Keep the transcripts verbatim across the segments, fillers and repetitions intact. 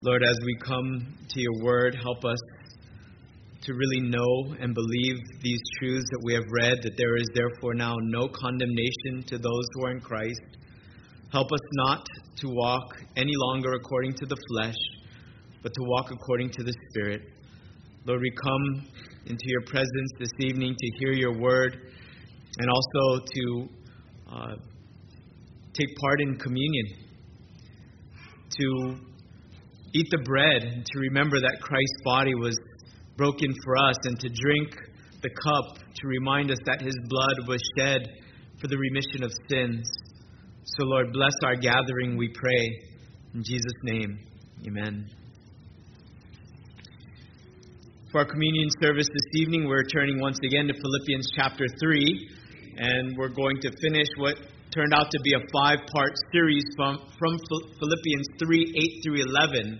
Lord, as we come to your word, help us to really know and believe these truths that we have read, that there is therefore now no condemnation to those who are in Christ. Help us not to walk any longer according to the flesh, but to walk according to the Spirit. Lord, we come into your presence this evening to hear your word and also to uh, take part in communion, to eat the bread and to remember that Christ's body was broken for us, and to drink the cup to remind us that his blood was shed for the remission of sins. So, Lord, bless our gathering, we pray. In Jesus' name, amen. For our communion service this evening, we're turning once again to Philippians chapter three, and we're going to finish what turned out to be a five-part series from, from Philippians three, eight through eleven.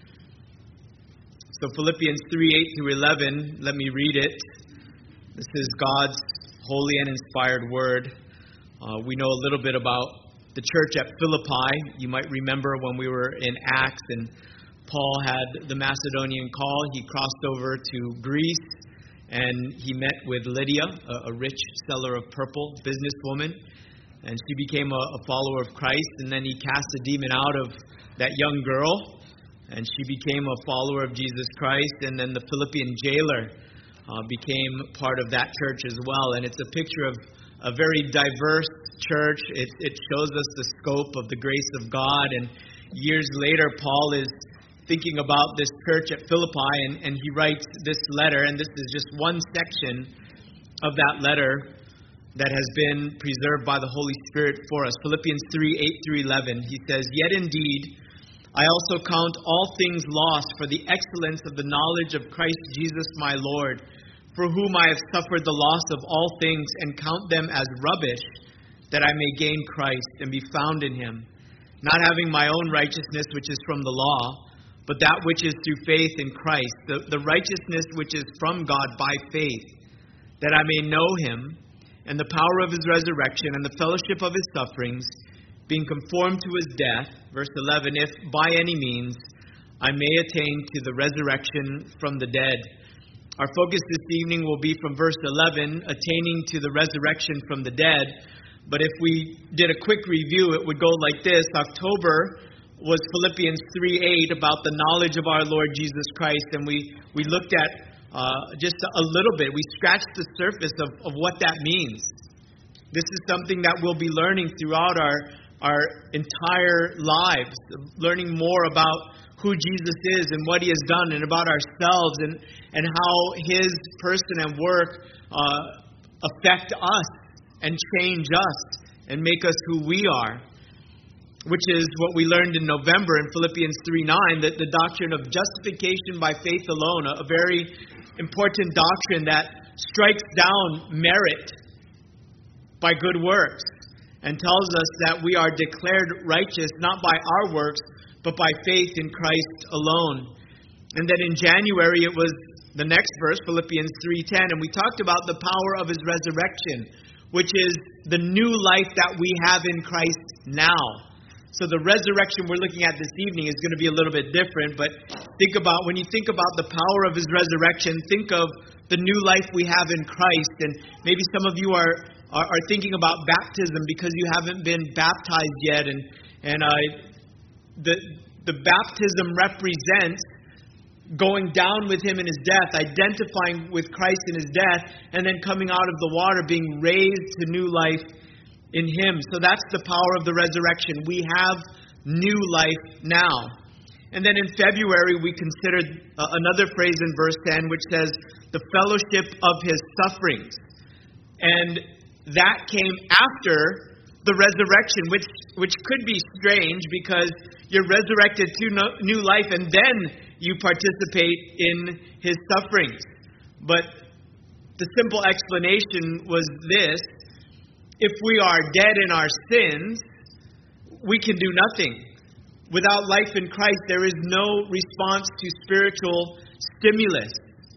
So Philippians three, eight through eleven, let me read it. This is God's holy and inspired word. Uh, we know a little bit about the church at Philippi. You might remember when we were in Acts and Paul had the Macedonian call. He crossed over to Greece and he met with Lydia, a, a rich seller of purple, businesswoman. And she became a, a follower of Christ. And then he cast a demon out of that young girl. And she became a follower of Jesus Christ. And then the Philippian jailer uh, became part of that church as well. And it's a picture of a very diverse church. It, it shows us the scope of the grace of God. And years later, Paul is thinking about this church at Philippi. And, and he writes this letter. And this is just one section of that letter that has been preserved by the Holy Spirit for us. Philippians three, eight through eleven. He says, "Yet indeed, I also count all things lost for the excellence of the knowledge of Christ Jesus my Lord, for whom I have suffered the loss of all things, and count them as rubbish, that I may gain Christ and be found in him, not having my own righteousness which is from the law, but that which is through faith in Christ, the, the righteousness which is from God by faith, that I may know him, and the power of his resurrection, and the fellowship of his sufferings, being conformed to his death," verse eleven, "if by any means I may attain to the resurrection from the dead." Our focus this evening will be from verse eleven, attaining to the resurrection from the dead. But if we did a quick review, it would go like this. October was Philippians three, eight, about the knowledge of our Lord Jesus Christ. And we, we looked at uh, just a little bit. We scratched the surface of, of what that means. This is something that we'll be learning throughout our our entire lives, learning more about who Jesus is and what he has done, and about ourselves, and, and how his person and work uh, affect us and change us and make us who we are, which is what we learned in November in Philippians three, nine, that the doctrine of justification by faith alone, a, a very important doctrine that strikes down merit by good works, and tells us that we are declared righteous not by our works, but by faith in Christ alone. And then in January, it was the next verse, Philippians three, ten, and we talked about the power of his resurrection, which is the new life that we have in Christ now. So the resurrection we're looking at this evening is going to be a little bit different, but think about, when you think about the power of his resurrection, think of the new life we have in Christ. And maybe some of you are Are, are thinking about baptism because you haven't been baptized yet, and and uh, the the baptism represents going down with him in his death, identifying with Christ in his death, and then coming out of the water, being raised to new life in him. So that's the power of the resurrection. We have new life now. And then in February, we considered uh, another phrase in verse ten, which says the fellowship of his sufferings, and that came after the resurrection, which which could be strange because you're resurrected to no, new life and then you participate in his sufferings. But the simple explanation was this: if we are dead in our sins, we can do nothing. Without life in Christ, there is no response to spiritual stimulus.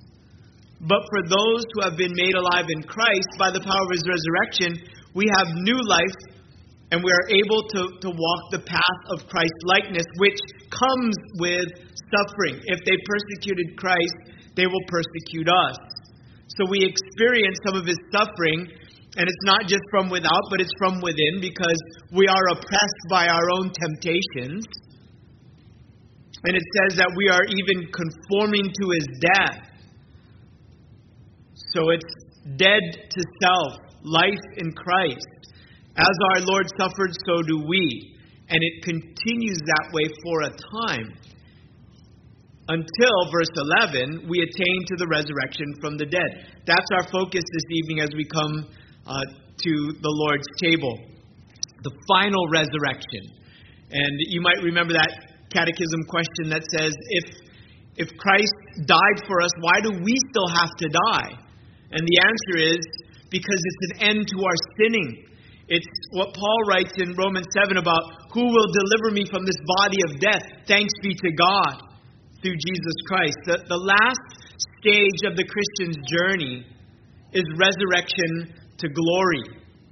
But for those who have been made alive in Christ by the power of his resurrection, we have new life And we are able to, to walk the path of Christ-likeness, which comes with suffering. If they persecuted Christ, they will persecute us. So we experience some of his suffering, and it's not just from without, but it's from within, because we are oppressed by our own temptations. And it says that we are even conforming to his death. So it's dead to self, life in Christ. As our Lord suffered, so do we. And it continues that way for a time. Until, verse eleven, we attain to the resurrection from the dead. That's our focus this evening as we come uh, to the Lord's table. The final resurrection. And you might remember that catechism question that says, if, if Christ died for us, why do we still have to die? And the answer is, because it's an end to our sinning. It's what Paul writes in Romans seven about, who will deliver me from this body of death? Thanks be to God through Jesus Christ. The, the last stage of the Christian's journey is resurrection to glory.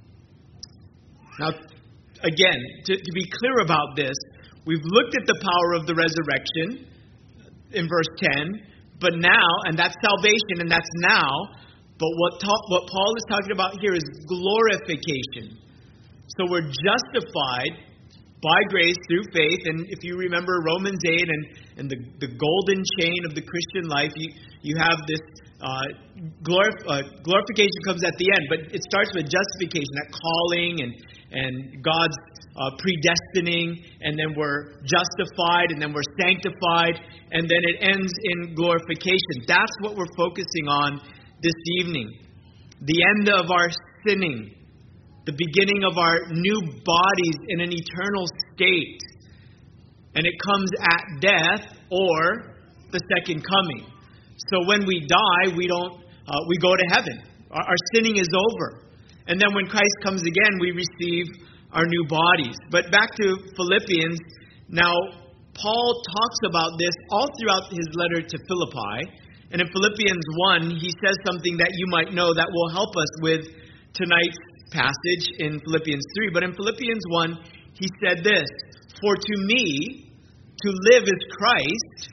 Now, again, to, to be clear about this, we've looked at the power of the resurrection in verse ten, but now, and that's salvation, and that's now, but what, ta- what Paul is talking about here is glorification. So we're justified by grace through faith. And if you remember Romans eight and, and the, the golden chain of the Christian life, you, you have this uh, glorif- uh, glorification comes at the end. But it starts with justification, that calling and, and God's uh, predestining. And then we're justified, and then we're sanctified. And then it ends in glorification. That's what we're focusing on this evening. The end of our sinning. The beginning of our new bodies in an eternal state. And it comes at death or the second coming. So when we die, we don't uh, we go to heaven. Our, our sinning is over. And then when Christ comes again, we receive our new bodies. But back to Philippians. Now, Paul talks about this all throughout his letter to Philippi. And in Philippians one, he says something that you might know that will help us with tonight's passage in Philippians three. But in Philippians one, he said this, for to me, to live is Christ,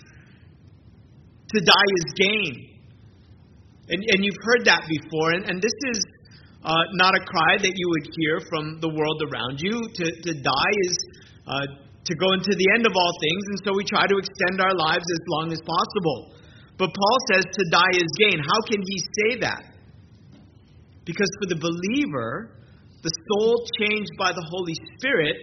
to die is gain. And, and you've heard that before, and, and this is uh, not a cry that you would hear from the world around you. To, to die is uh, to go into the end of all things, and so we try to extend our lives as long as possible. But Paul says to die is gain. How can he say that? Because for the believer, the soul changed by the Holy Spirit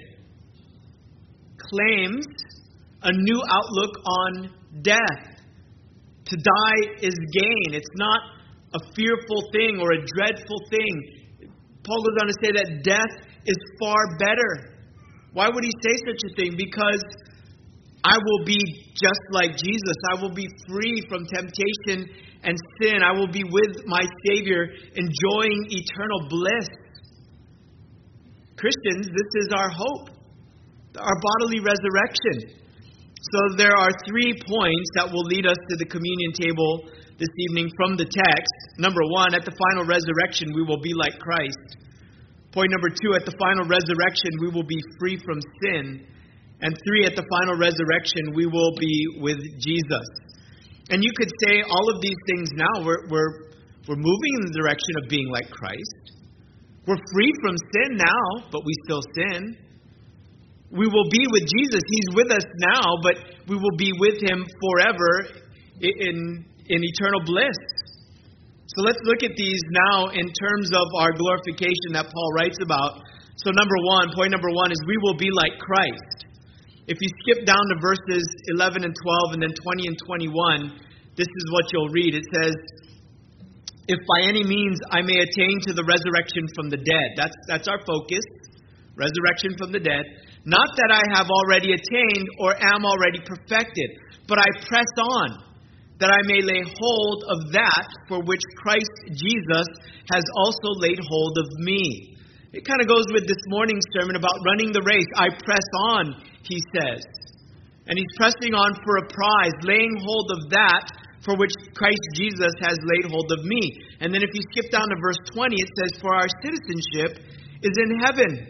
claims a new outlook on death. To die is gain. It's not a fearful thing or a dreadful thing. Paul goes on to say that death is far better. Why would he say such a thing? Because I will be just like Jesus. I will be free from temptation and sin. I will be with my Savior, enjoying eternal bliss. Christians, this is our hope, our bodily resurrection. So there are three points that will lead us to the communion table this evening from the text. Number one, at the final resurrection, we will be like Christ. Point number two, at the final resurrection, we will be free from sin. And three, at the final resurrection, we will be with Jesus. And you could say all of these things now. We're, we're, we're moving in the direction of being like Christ. We're free from sin now, but we still sin. We will be with Jesus. He's with us now, but we will be with him forever in, in eternal bliss. So let's look at these now in terms of our glorification that Paul writes about. So number one, point number one is we will be like Christ. If you skip down to verses eleven and twelve and then twenty and twenty-one, this is what you'll read. It says, if by any means I may attain to the resurrection from the dead. That's, that's our focus. Resurrection from the dead. Not that I have already attained or am already perfected, but I press on, that I may lay hold of that for which Christ Jesus has also laid hold of me. It kind of goes with this morning's sermon about running the race. I press on, he says. And he's pressing on for a prize, laying hold of that for which Christ Jesus has laid hold of me. And then if you skip down to verse twenty, it says, for our citizenship is in heaven,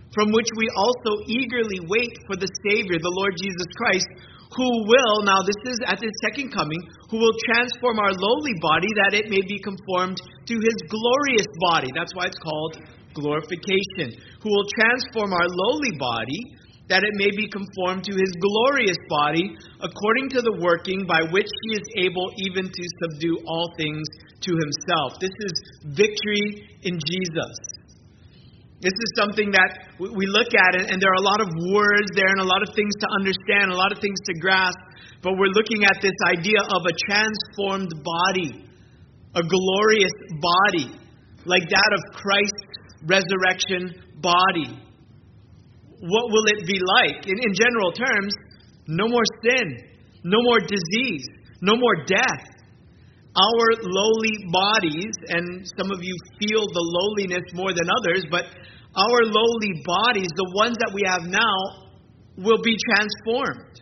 from which we also eagerly wait for the Savior, the Lord Jesus Christ, who will, now this is at his second coming, who will transform our lowly body that it may be conformed to his glorious body. That's why it's called glorification. Who will transform our lowly body that it may be conformed to his glorious body, according to the working by which he is able even to subdue all things to himself. This is victory in Jesus. This is something that we look at, and there are a lot of words there and a lot of things to understand, a lot of things to grasp, but we're looking at this idea of a transformed body, a glorious body, like that of Christ's resurrection body. What will it be like? In, in general terms, no more sin, no more disease, no more death. Our lowly bodies, and some of you feel the lowliness more than others, but our lowly bodies, the ones that we have now, will be transformed.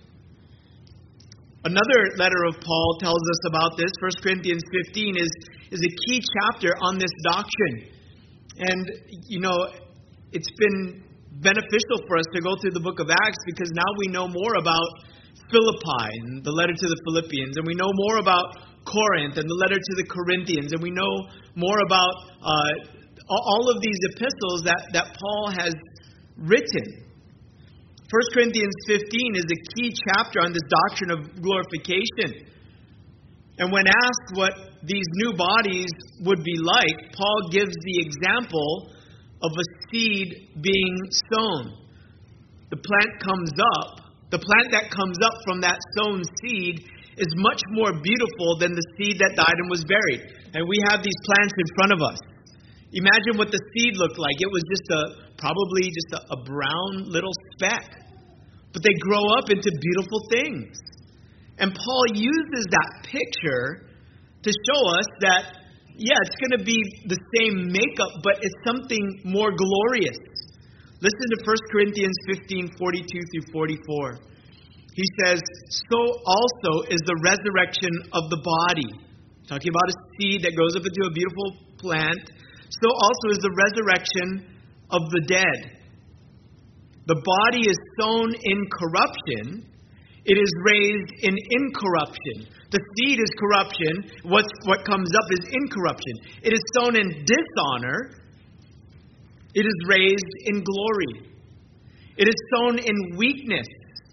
Another letter of Paul tells us about this. First Corinthians fifteen is, is a key chapter on this doctrine. And, you know, it's been beneficial for us to go through the book of Acts because now we know more about Philippi and the letter to the Philippians, and we know more about Corinth and the letter to the Corinthians, and we know more about uh, all of these epistles that, that Paul has written. First Corinthians fifteen is a key chapter on this doctrine of glorification. And when asked what these new bodies would be like, Paul gives the example of a seed being sown. The plant comes up. The plant that comes up from that sown seed is much more beautiful than the seed that died and was buried. And we have these plants in front of us. Imagine what the seed looked like. It was just a, probably just a, a brown little speck. But they grow up into beautiful things. And Paul uses that picture to show us that, yeah, it's going to be the same makeup, but it's something more glorious. Listen to First Corinthians fifteen, forty-two through forty-four. He says, so also is the resurrection of the body. Talking about a seed that grows up into a beautiful plant. So also is the resurrection of the dead. The body is sown in corruption. It is raised in incorruption. The seed is corruption. What's, what comes up is incorruption. It is sown in dishonor. It is raised in glory. It is sown in weakness.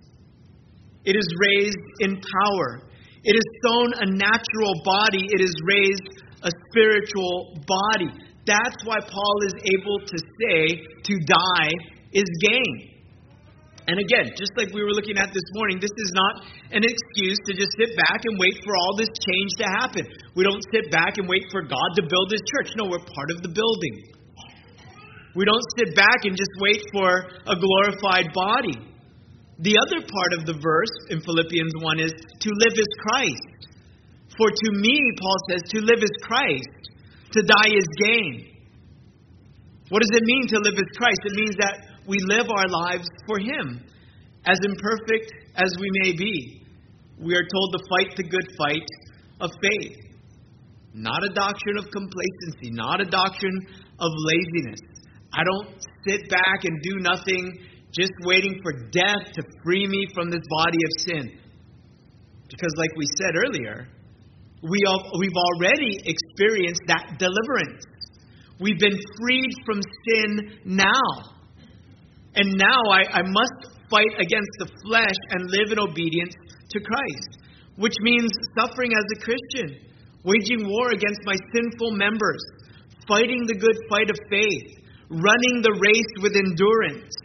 It is raised in power. It is sown a natural body. It is raised a spiritual body. That's why Paul is able to say to die is gain. And again, just like we were looking at this morning, this is not an excuse to just sit back and wait for all this change to happen. We don't sit back and wait for God to build His church. No, we're part of the building. We don't sit back and just wait for a glorified body. The other part of the verse in Philippians one is, to live is Christ. For to me, Paul says, to live is Christ, to die is gain. What does it mean to live as Christ? It means that we live our lives for Him, as imperfect as we may be. We are told to fight the good fight of faith. Not a doctrine of complacency, not a doctrine of laziness. I don't sit back and do nothing, just waiting for death to free me from this body of sin. Because like we said earlier, we have, we've already experienced that deliverance. We've been freed from sin now. And now I, I must fight against the flesh and live in obedience to Christ. Which means suffering as a Christian, waging war against my sinful members, fighting the good fight of faith, running the race with endurance.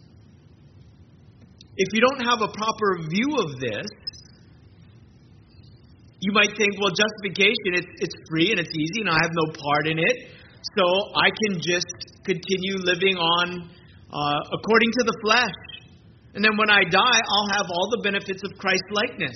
If you don't have a proper view of this, you might think, well, justification, it's, it's free and it's easy and I have no part in it. So I can just continue living on uh, according to the flesh. And then when I die, I'll have all the benefits of Christ-likeness.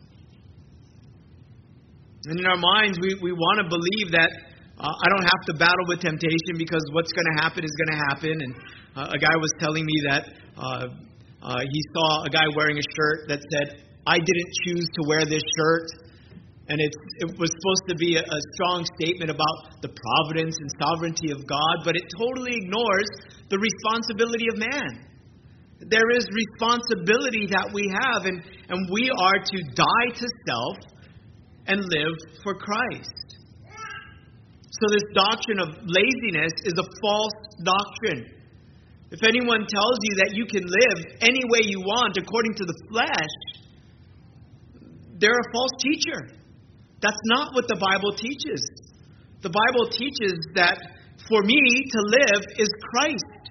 And in our minds, we, we want to believe that uh, I don't have to battle with temptation because what's going to happen is going to happen. And uh, a guy was telling me that uh, uh, he saw a guy wearing a shirt that said, I didn't choose to wear this shirt. And it's, it was supposed to be a, a strong statement about the providence and sovereignty of God, but it totally ignores the responsibility of man. There is responsibility that we have, and, and we are to die to self and live for Christ. So this doctrine of laziness is a false doctrine. If anyone tells you that you can live any way you want according to the flesh, they're a false teacher. That's not what the Bible teaches. The Bible teaches that for me to live is Christ.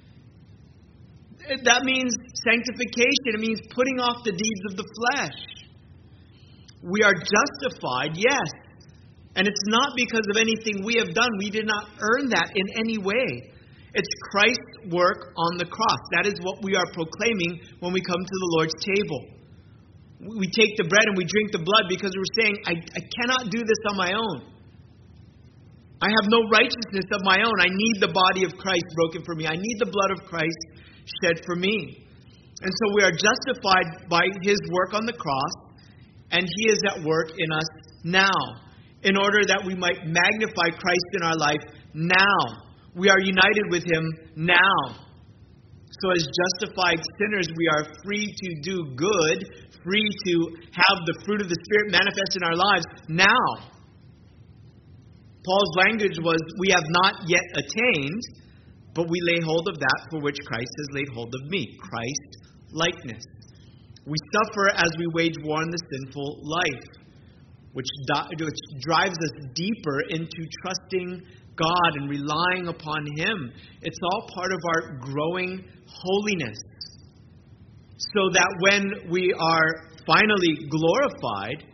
That means sanctification. It means putting off the deeds of the flesh. We are justified, yes. And it's not because of anything we have done. We did not earn that in any way. It's Christ's work on the cross. That is what we are proclaiming when we come to the Lord's table. We take the bread and we drink the blood because we're saying, I, I cannot do this on my own. I have no righteousness of my own. I need the body of Christ broken for me. I need the blood of Christ shed for me. And so we are justified by His work on the cross, and He is at work in us now, in order that we might magnify Christ in our life now. We are united with Him now. So as justified sinners, we are free to do good, free to have the fruit of the Spirit manifest in our lives now. Paul's language was, we have not yet attained, but we lay hold of that for which Christ has laid hold of me. Christ likeness. We suffer as we wage war in the sinful life, which, do, which drives us deeper into trusting God and relying upon Him. It's all part of our growing holiness. So that when we are finally glorified,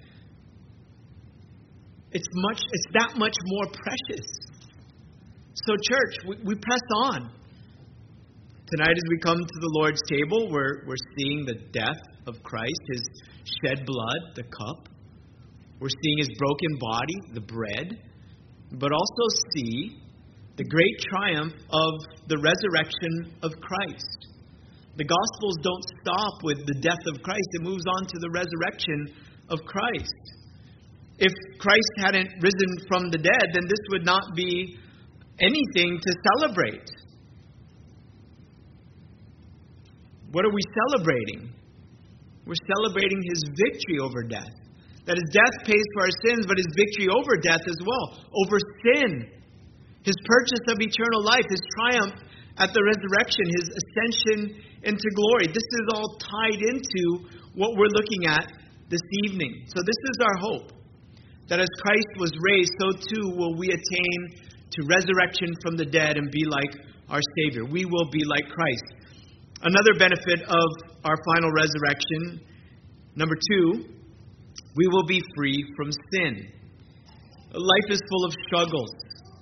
it's much it's that much more precious. So church, we, we press on. Tonight as we come to the Lord's table, we're we're seeing the death of Christ, His shed blood, the cup. We're seeing His broken body, the bread. But also see the great triumph of the resurrection of Christ. The Gospels don't stop with the death of Christ. It moves on to the resurrection of Christ. If Christ hadn't risen from the dead, then this would not be anything to celebrate. What are we celebrating? We're celebrating His victory over death. That His death pays for our sins, but His victory over death as well, over sin. His purchase of eternal life, His triumph at the resurrection, His ascension into glory. This is all tied into what we're looking at this evening. So this is our hope, that as Christ was raised, so too will we attain to resurrection from the dead and be like our Savior. We will be like Christ. Another benefit of our final resurrection, number two, we will be free from sin. Life is full of struggles.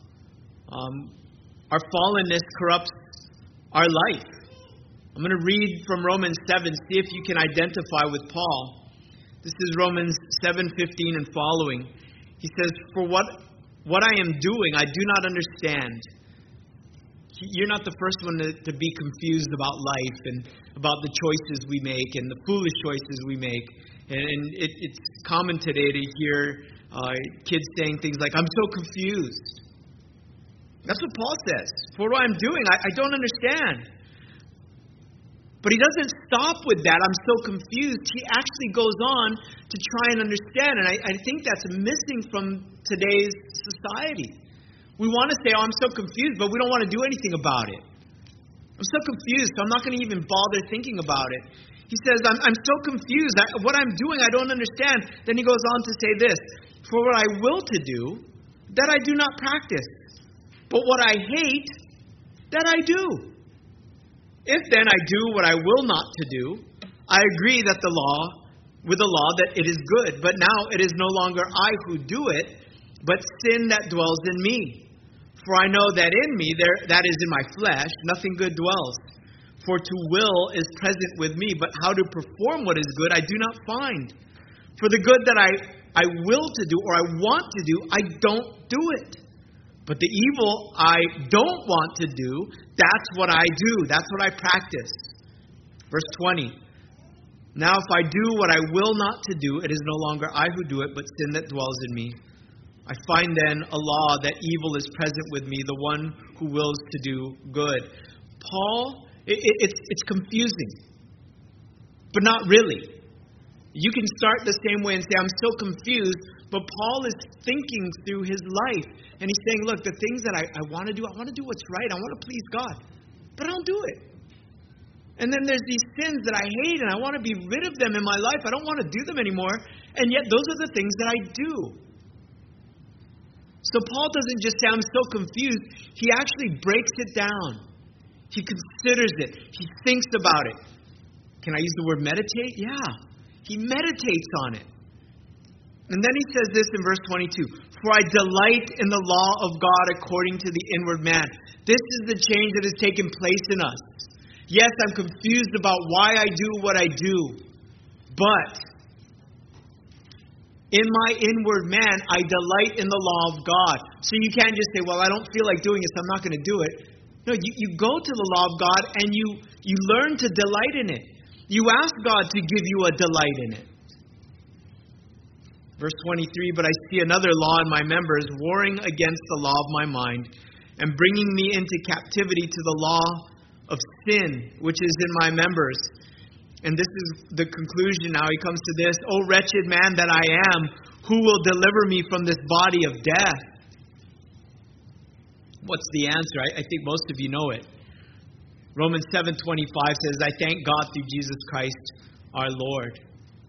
Um, our fallenness corrupts our life. I'm going to read from Romans seven, see if you can identify with Paul. This is Romans seven fifteen and following. He says, For what, what I am doing, I do not understand. You're not the first one to, to be confused about life and about the choices we make and the foolish choices we make. And it, it's common today to hear uh, kids saying things like, I'm so confused. That's what Paul says. For what I'm doing, I, I don't understand. But he doesn't stop with that, I'm so confused. He actually goes on to try and understand. And I, I think that's missing from today's society. We want to say, oh, I'm so confused, but we don't want to do anything about it. I'm so confused, so I'm not going to even bother thinking about it. He says, I'm, I'm so confused. I, what I'm doing, I don't understand. Then he goes on to say this, For what I will to do, that I do not practice. But what I hate, that I do. If then I do what I will not to do, I agree that the law, with the law, that it is good. But now it is no longer I who do it, but sin that dwells in me. For I know that in me, there that is in my flesh, nothing good dwells. For to will is present with me, but how to perform what is good I do not find. For the good that I, I will to do, or I want to do, I don't do it. But the evil I don't want to do, that's what I do. That's what I practice. Verse twenty. Now if I do what I will not to do, it is no longer I who do it, but sin that dwells in me. I find then a law that evil is present with me, the one who wills to do good. Paul, it, it, it's, it's confusing, but not really. You can start the same way and say, I'm so confused, but Paul is thinking through his life. And he's saying, look, the things that I, I want to do, I want to do what's right. I want to please God, but I don't do it. And then there's these sins that I hate, and I want to be rid of them in my life. I don't want to do them anymore. And yet those are the things that I do. So Paul doesn't just say, I'm so confused. He actually breaks it down. He considers it. He thinks about it. Can I use the word meditate? Yeah. He meditates on it. And then he says this in verse twenty-two. For I delight in the law of God according to the inward man. This is the change that has taken place in us. Yes, I'm confused about why I do what I do. But in my inward man, I delight in the law of God. So you can't just say, well, I don't feel like doing it, so I'm not going to do it. No, you, you go to the law of God and you, you learn to delight in it. You ask God to give you a delight in it. Verse twenty-three, but I see another law in my members, warring against the law of my mind, and bringing me into captivity to the law of sin, which is in my members. And this is the conclusion now. He comes to this, O wretched man that I am, who will deliver me from this body of death? What's the answer? I, I think most of you know it. Romans seven twenty-five says, I thank God through Jesus Christ our Lord.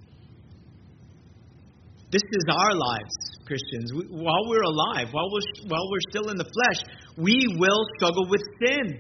This is our lives, Christians. We, while we're alive, while we're, while we're still in the flesh, we will struggle with sin.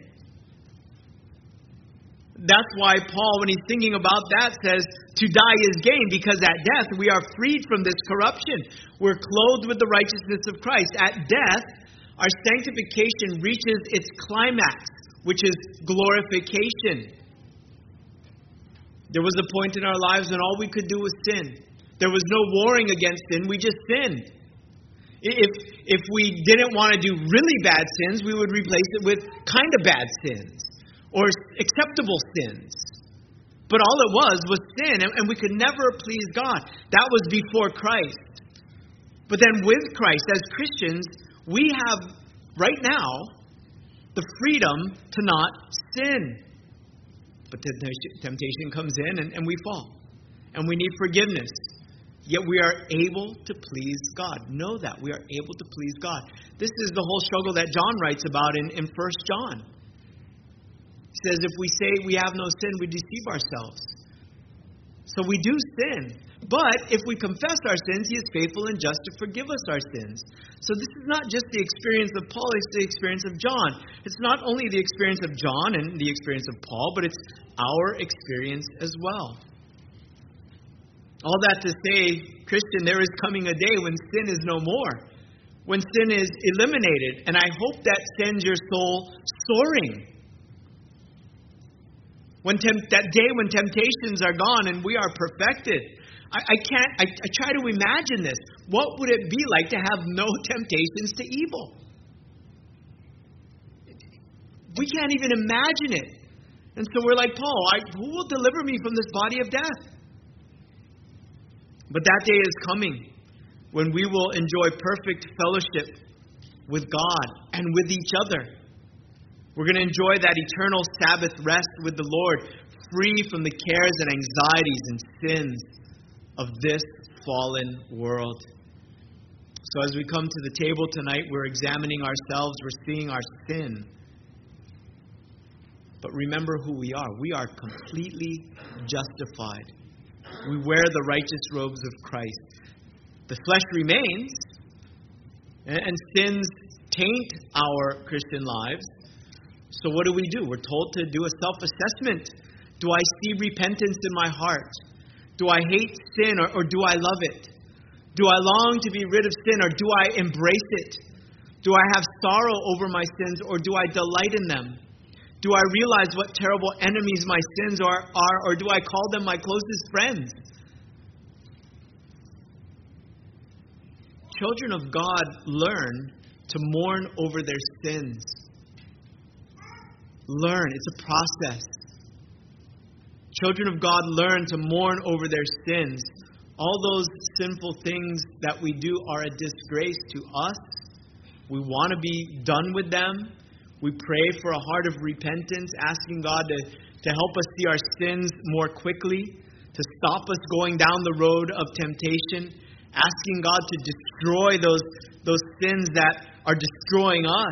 That's why Paul, when he's thinking about that, says to die is gain, because at death we are freed from this corruption. We're clothed with the righteousness of Christ. At death, our sanctification reaches its climax, which is glorification. There was a point in our lives when all we could do was sin. There was no warring against sin. We just sinned. If, if we didn't want to do really bad sins, we would replace it with kind of bad sins or acceptable sins. But all it was was sin, and, and we could never please God. That was before Christ. But then with Christ, as Christians, we have right now the freedom to not sin. But temptation comes in and, and we fall. And we need forgiveness. Yet we are able to please God. Know that. We are able to please God. This is the whole struggle that John writes about in, in First John. He says, if we say we have no sin, we deceive ourselves. So we do sin. But if we confess our sins, He is faithful and just to forgive us our sins. So this is not just the experience of Paul, it's the experience of John. It's not only the experience of John and the experience of Paul, but it's our experience as well. All that to say, Christian, there is coming a day when sin is no more. When sin is eliminated. And I hope that sends your soul soaring. When temp- that day when temptations are gone and we are perfected. I, I can't, I, I try to imagine this. What would it be like to have no temptations to evil? We can't even imagine it. And so we're like, Paul, I, who will deliver me from this body of death? But that day is coming when we will enjoy perfect fellowship with God and with each other. We're going to enjoy that eternal Sabbath rest with the Lord, free from the cares and anxieties and sins of this fallen world. So as we come to the table tonight, we're examining ourselves, we're seeing our sin. But remember who we are. We are completely justified. We wear the righteous robes of Christ. The flesh remains, and sins taint our Christian lives. So what do we do? We're told to do a self-assessment. Do I see repentance in my heart? Do I hate sin, or, or do I love it? Do I long to be rid of sin, or do I embrace it? Do I have sorrow over my sins, or do I delight in them? Do I realize what terrible enemies my sins are, are, or do I call them my closest friends? Children of God learn to mourn over their sins. Learn. It's a process. Children of God learn to mourn over their sins. All those sinful things that we do are a disgrace to us. We want to be done with them. We pray for a heart of repentance, asking God to, to help us see our sins more quickly, to stop us going down the road of temptation, asking God to destroy those, those sins that are destroying us.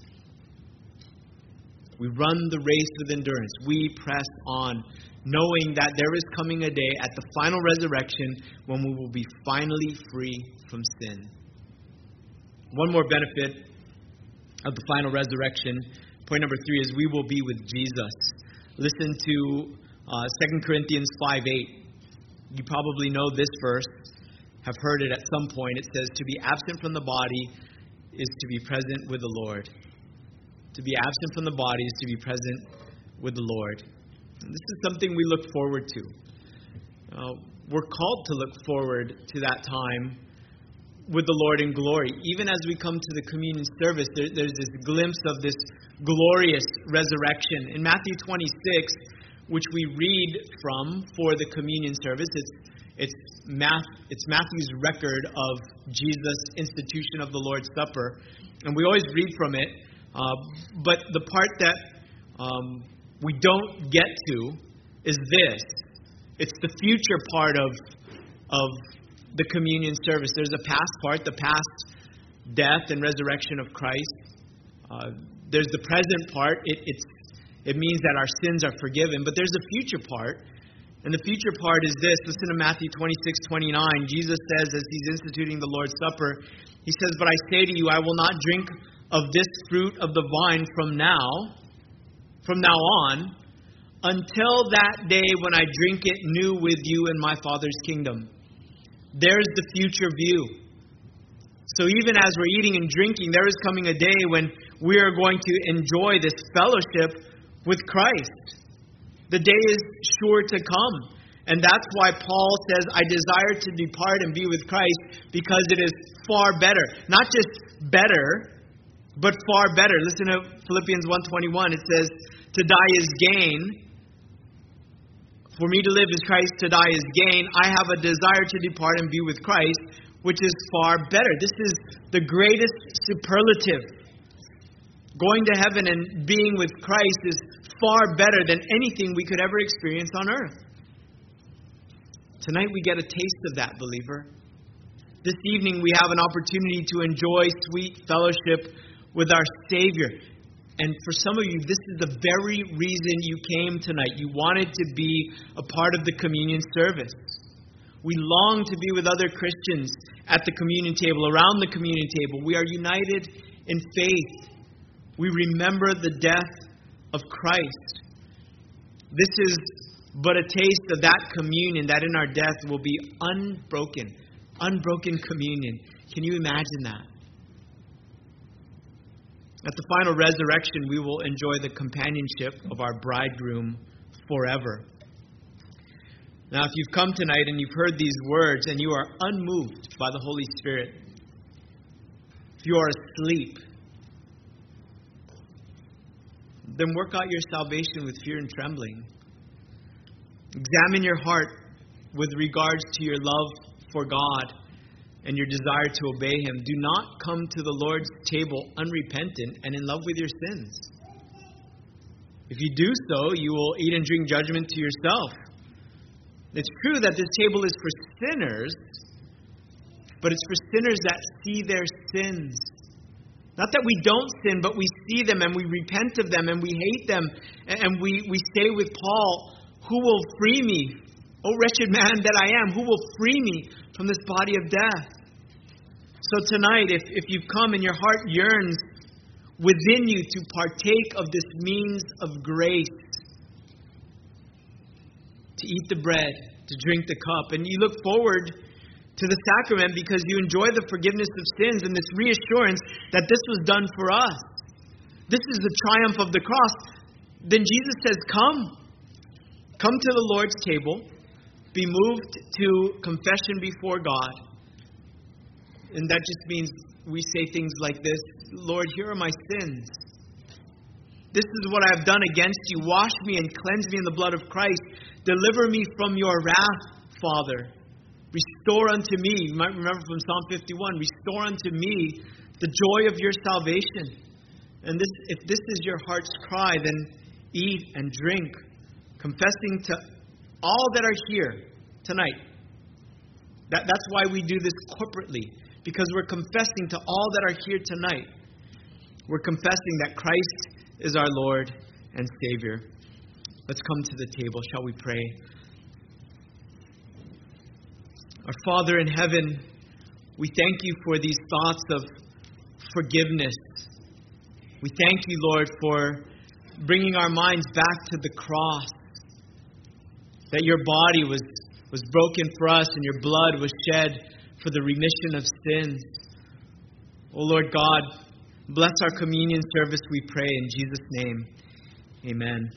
We run the race with endurance. We press on, knowing that there is coming a day at the final resurrection when we will be finally free from sin. One more benefit of the final resurrection, point number three, is we will be with Jesus. Listen to uh, Second Corinthians five eight. You probably know this verse, have heard it at some point. It says, to be absent from the body is to be present with the Lord. To be absent from the body is to be present with the Lord. And this is something we look forward to. Uh, we're called to look forward to that time with the Lord in glory. Even as we come to the communion service, there, there's this glimpse of this glorious resurrection. In Matthew twenty-six, which we read from for the communion service, it's it's, Math, it's Matthew's record of Jesus' institution of the Lord's Supper. And we always read from it. Uh, but the part that um, we don't get to is this. It's the future part of of the communion service. There's a past part, the past death and resurrection of Christ. Uh, there's the present part. It, it's, it means that our sins are forgiven. But there's a future part. And the future part is this. Listen to Matthew twenty-six twenty-nine. Jesus says, as he's instituting the Lord's Supper, he says, but I say to you, I will not drink of this fruit of the vine from now, from now on, until that day when I drink it new with you in my Father's kingdom. There's the future view. So even as we're eating and drinking, there is coming a day when we are going to enjoy this fellowship with Christ. The day is sure to come. And that's why Paul says, I desire to depart and be with Christ because it is far better. Not just better, but far better. Listen to Philippians one twenty-one. It says, to die is gain. For me to live is Christ, to die is gain. I have a desire to depart and be with Christ, which is far better. This is the greatest superlative. Going to heaven and being with Christ is far better than anything we could ever experience on earth. Tonight we get a taste of that, believer. This evening we have an opportunity to enjoy sweet fellowship with our Savior. And for some of you, this is the very reason you came tonight. You wanted to be a part of the communion service. We long to be with other Christians at the communion table, around the communion table. We are united in faith. We remember the death of Christ. This is but a taste of that communion that in our death will be unbroken. Unbroken communion. Can you imagine that? At the final resurrection, we will enjoy the companionship of our bridegroom forever. Now, if you've come tonight and you've heard these words and you are unmoved by the Holy Spirit, if you are asleep, then work out your salvation with fear and trembling. Examine your heart with regards to your love for God and your desire to obey Him. Do not come to the Lord's table unrepentant and in love with your sins. If you do so, you will eat and drink judgment to yourself. It's true that this table is for sinners, but it's for sinners that see their sins. Not that we don't sin, but we see them and we repent of them and we hate them. And we, we say with Paul, who will free me? O wretched man that I am, who will free me from this body of death? So tonight, if, if you've come and your heart yearns within you to partake of this means of grace, to eat the bread, to drink the cup, and you look forward to the sacrament because you enjoy the forgiveness of sins and this reassurance that this was done for us. This is the triumph of the cross. Then Jesus says, come. Come to the Lord's table. Be moved to confession before God. And that just means we say things like this, Lord, here are my sins. This is what I have done against you. Wash me and cleanse me in the blood of Christ. Deliver me from your wrath, Father. Restore unto me, you might remember from Psalm fifty-one, restore unto me the joy of your salvation. And this, if this is your heart's cry, then eat and drink, confessing to all that are here tonight. That, that's why we do this corporately, because we're confessing to all that are here tonight. We're confessing that Christ is our Lord and Savior. Let's come to the table. Shall we pray? Our Father in heaven, we thank you for these thoughts of forgiveness. We thank you, Lord, for bringing our minds back to the cross. That your body was, was broken for us and your blood was shed for the remission of sins. Oh Lord God, bless our communion service, we pray in Jesus' name. Amen.